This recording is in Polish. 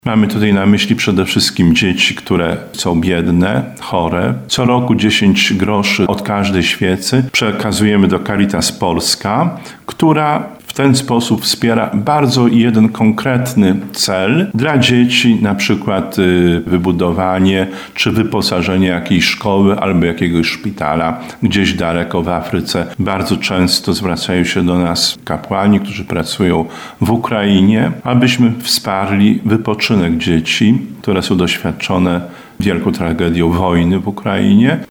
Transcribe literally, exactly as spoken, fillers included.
Mamy tutaj na myśli przede wszystkim dzieci, które są biedne, chore. Co roku dziesięć groszy od każdej świecy przekazujemy do Caritas Polska, która w ten sposób wspiera bardzo jeden konkretny cel dla dzieci, na przykład wybudowanie czy wyposażenie jakiejś szkoły albo jakiegoś szpitala gdzieś daleko w Afryce. Bardzo często zwracają się do nas kapłani, którzy pracują w Ukrainie, abyśmy wsparli wypoczynek dzieci, które są doświadczone wielką tragedią wojny w Ukrainie.